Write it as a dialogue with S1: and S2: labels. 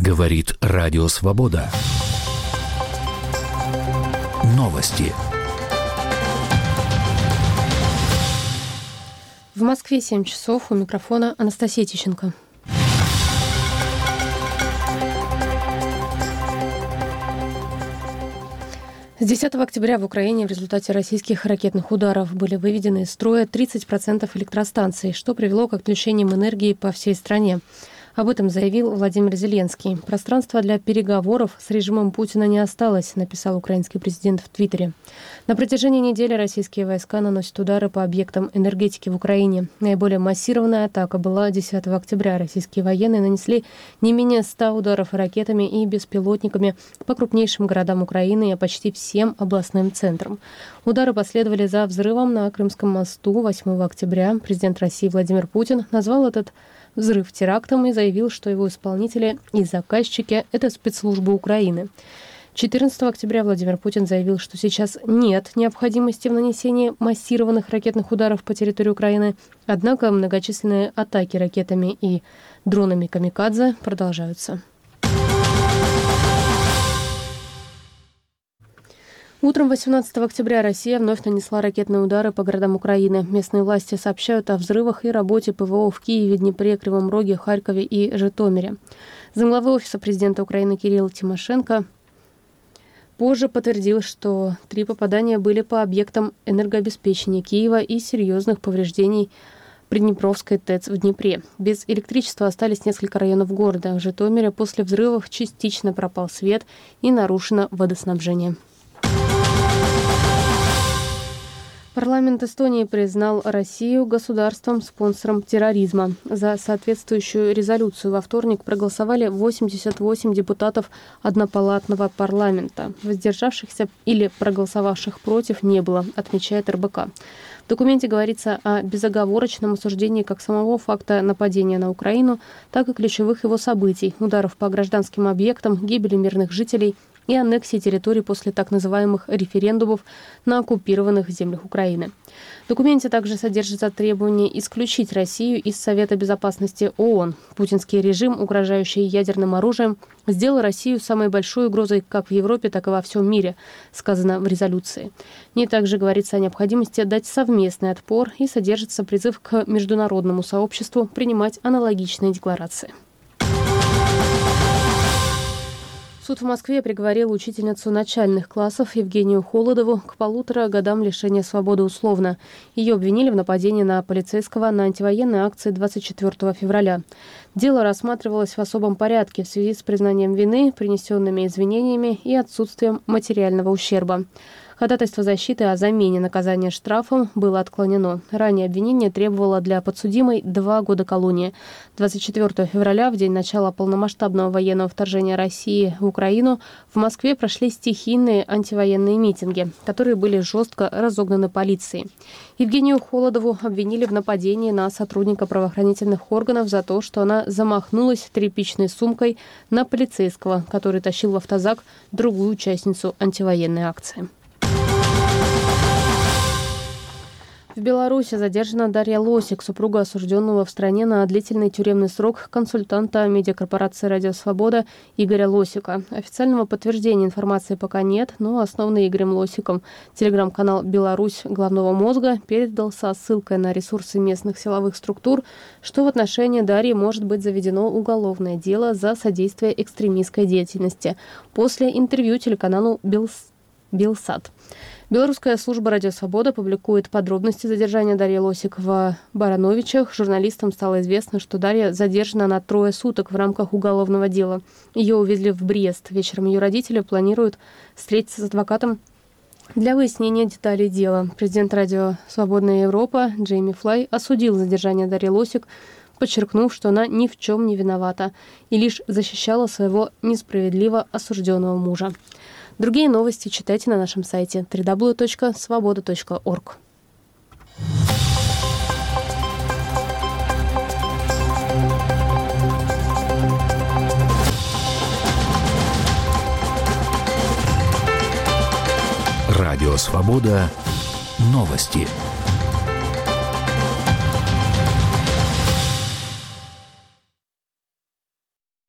S1: Говорит Радио Свобода. Новости.
S2: В Москве 7 часов. У микрофона Анастасия Тищенко. С 10 октября в Украине в результате российских ракетных ударов были выведены из строя 30% электростанций, что привело к отключениям энергии по всей стране. Об этом заявил Владимир Зеленский. Пространства для переговоров с режимом Путина не осталось, написал украинский президент в Твиттере. На протяжении недели российские войска наносят удары по объектам энергетики в Украине. Наиболее массированная атака была 10 октября. Российские военные нанесли не менее 100 ударов ракетами и беспилотниками по крупнейшим городам Украины и почти всем областным центрам. Удары последовали за взрывом на Крымском мосту 8 октября. Президент России Владимир Путин назвал этот взрыв терактом и заявил, что его исполнители и заказчики – это спецслужбы Украины. 14 октября Владимир Путин заявил, что сейчас нет необходимости в нанесении массированных ракетных ударов по территории Украины, однако многочисленные атаки ракетами и дронами «Камикадзе» продолжаются. Утром 18 октября Россия вновь нанесла ракетные удары по городам Украины. Местные власти сообщают о взрывах и работе ПВО в Киеве, Днепре, Кривом Роге, Харькове и Житомире. Замглавы Офиса президента Украины Кирилл Тимошенко позже подтвердил, что 3 попадания были по объектам энергообеспечения Киева и серьезных повреждений Приднепровской ТЭЦ в Днепре. Без электричества остались несколько районов города. В Житомире после взрывов частично пропал свет и нарушено водоснабжение. Парламент Эстонии признал Россию государством-спонсором терроризма. За соответствующую резолюцию во вторник проголосовали 88 депутатов однопалатного парламента. Воздержавшихся или проголосовавших против не было, отмечает РБК. В документе говорится о безоговорочном осуждении как самого факта нападения на Украину, так и ключевых его событий, ударов по гражданским объектам, гибели мирных жителей и аннексии территорий после так называемых референдумов на оккупированных землях Украины. В документе также содержится требование исключить Россию из Совета безопасности ООН. Путинский режим, угрожающий ядерным оружием, сделал Россию самой большой угрозой как в Европе, так и во всем мире, сказано в резолюции. В ней также говорится о необходимости дать совместный отпор и содержится призыв к международному сообществу принимать аналогичные декларации. Суд в Москве приговорил учительницу начальных классов Евгению Холодову к 1,5 годам лишения свободы условно. Ее обвинили в нападении на полицейского на антивоенной акции 24 февраля. Дело рассматривалось в особом порядке в связи с признанием вины, принесенными извинениями и отсутствием материального ущерба. Ходатайство защиты о замене наказания штрафом было отклонено. Ранее обвинение требовало для подсудимой 2 года колонии. 24 февраля, в день начала полномасштабного военного вторжения России в Украину, в Москве прошли стихийные антивоенные митинги, которые были жестко разогнаны полицией. Евгению Холодову обвинили в нападении на сотрудника правоохранительных органов за то, что она замахнулась тряпичной сумкой на полицейского, который тащил в автозак другую участницу антивоенной акции. В Беларуси задержана Дарья Лосик, супруга осужденного в стране на длительный тюремный срок консультанта медиакорпорации «Радио Свобода» Игоря Лосика. Официального подтверждения информации пока нет, но основанный Игорем Лосиком телеграм-канал «Беларусь головного мозга» передал со ссылкой на ресурсы местных силовых структур, что в отношении Дарьи может быть заведено уголовное дело за содействие экстремистской деятельности после интервью телеканалу «Белсат». Белорусская служба «Радио Свобода» публикует подробности задержания Дарьи Лосик в Барановичах. Журналистам стало известно, что Дарья задержана на 3 суток в рамках уголовного дела. Ее увезли в Брест. Вечером ее родители планируют встретиться с адвокатом для выяснения деталей дела. Президент «Радио Свободная Европа» Джейми Флай осудил задержание Дарьи Лосик, подчеркнув, что она ни в чем не виновата и лишь защищала своего несправедливо осужденного мужа. Другие новости читайте на нашем сайте www.svoboda.org.
S1: Радио Свобода. Новости.